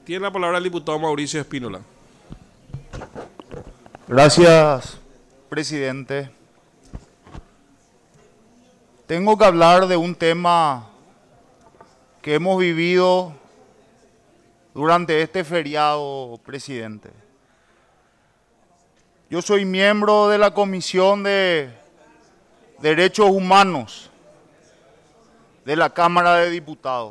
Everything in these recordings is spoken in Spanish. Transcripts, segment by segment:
Tiene la palabra el diputado Mauricio Espínola. Gracias, presidente. Tengo que hablar de un tema que hemos vivido durante este feriado, presidente. Yo soy miembro de la Comisión de Derechos Humanos de la Cámara de Diputados.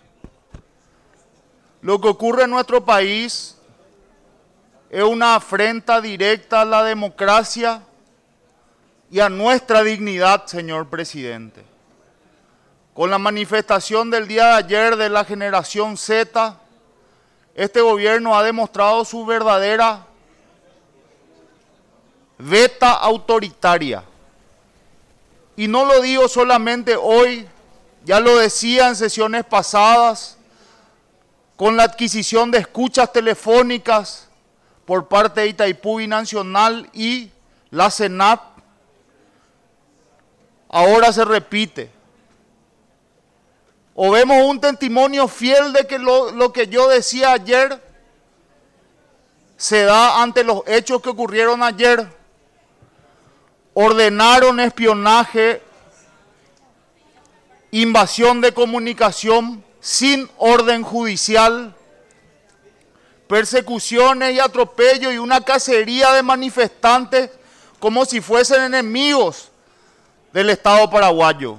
Lo que ocurre en nuestro país es una afrenta directa a la democracia y a nuestra dignidad, señor presidente. Con la manifestación del día de ayer de la generación Z, este gobierno ha demostrado su verdadera veta autoritaria. Y no lo digo solamente hoy, ya lo decía en sesiones pasadas, con la adquisición de escuchas telefónicas por parte de Itaipú Binacional y la CENAP, ahora se repite. O vemos un testimonio fiel de que lo que yo decía ayer se da ante los hechos que ocurrieron ayer. Ordenaron espionaje, invasión de comunicación sin orden judicial, persecuciones y atropellos y una cacería de manifestantes como si fuesen enemigos del Estado paraguayo.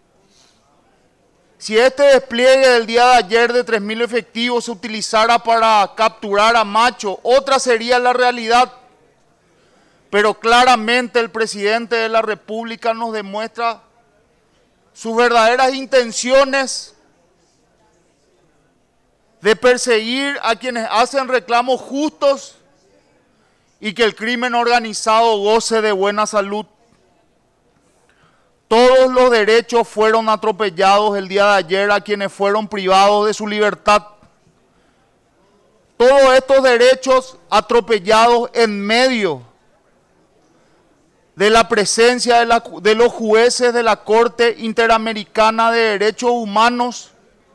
Si este despliegue del día de ayer de 3.000 efectivos se utilizara para capturar a Macho, otra sería la realidad. Pero claramente el presidente de la República nos demuestra sus verdaderas intenciones de perseguir a quienes hacen reclamos justos y que el crimen organizado goce de buena salud. Todos los derechos fueron atropellados el día de ayer a quienes fueron privados de su libertad. Todos estos derechos atropellados en medio de la presencia de los jueces de la Corte Interamericana de Derechos Humanos.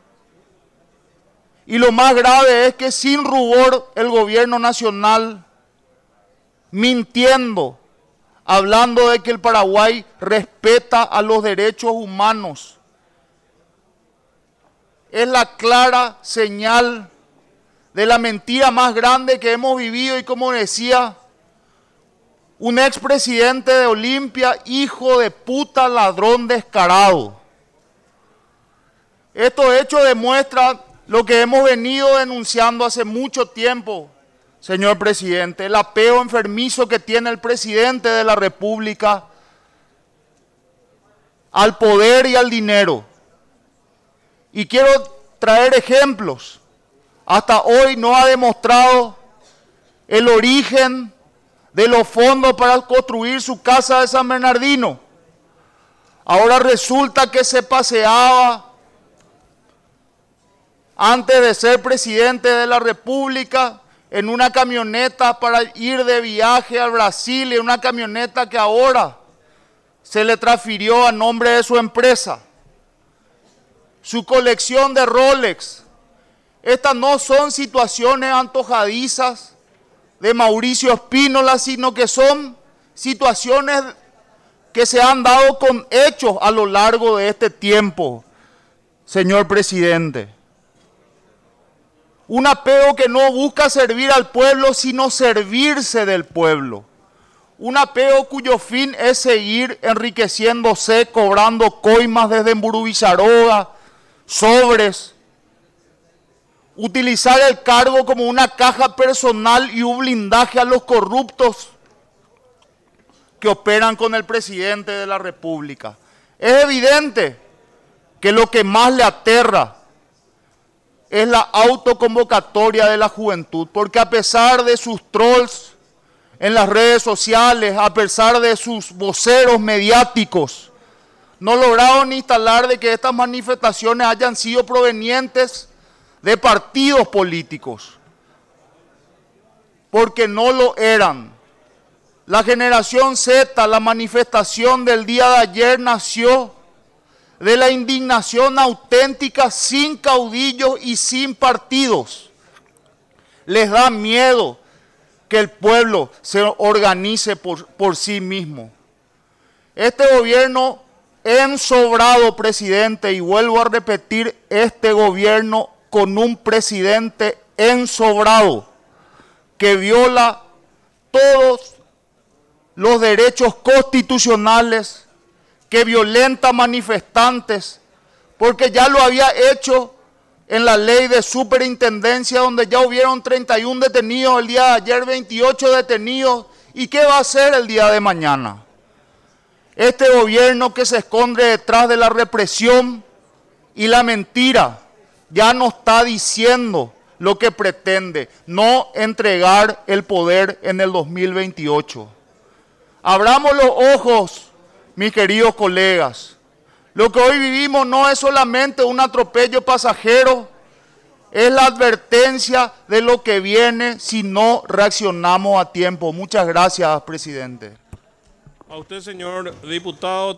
Y lo más grave es que sin rubor el gobierno nacional, mintiendo, hablando de que el Paraguay respeta a los derechos humanos, es la clara señal de la mentira más grande que hemos vivido. Y como decía un expresidente de Olimpia, hijo de puta, ladrón descarado. Estos hechos demuestran lo que hemos venido denunciando hace mucho tiempo, señor presidente, el apego enfermizo que tiene el presidente de la República al poder y al dinero. Y quiero traer ejemplos. Hasta hoy no ha demostrado el origen de los fondos para construir su casa de San Bernardino. Ahora resulta que se paseaba antes de ser presidente de la República en una camioneta para ir de viaje al Brasil, y una camioneta que ahora se le transfirió a nombre de su empresa. Su colección de Rolex. Estas no son situaciones antojadizas de Mauricio Espínola, sino que son situaciones que se han dado con hechos a lo largo de este tiempo, señor presidente. Un apego que no busca servir al pueblo, sino servirse del pueblo. Un apego cuyo fin es seguir enriqueciéndose, cobrando coimas desde Emburubizarroga, sobres. Utilizar el cargo como una caja personal y un blindaje a los corruptos que operan con el presidente de la República. Es evidente que lo que más le aterra es la autoconvocatoria de la juventud, porque a pesar de sus trolls en las redes sociales, a pesar de sus voceros mediáticos, no lograron instalar de que estas manifestaciones hayan sido provenientes de partidos políticos, porque no lo eran. La generación Z, la manifestación del día de ayer nació de la indignación auténtica, sin caudillos y sin partidos. Les da miedo que el pueblo se organice por sí mismo. Este gobierno ensobrado, presidente, y vuelvo a repetir, este gobierno con un presidente ensobrado que viola todos los derechos constitucionales, que violenta manifestantes, porque ya lo había hecho en la ley de superintendencia, donde ya hubieron 31 detenidos, el día de ayer 28 detenidos. ¿Y qué va a hacer el día de mañana? Este gobierno que se esconde detrás de la represión y la mentira ya nos está diciendo lo que pretende: no entregar el poder en el 2028. Abramos los ojos, mis queridos colegas. Lo que hoy vivimos no es solamente un atropello pasajero, es la advertencia de lo que viene si no reaccionamos a tiempo. Muchas gracias, presidente. A usted, señor diputado.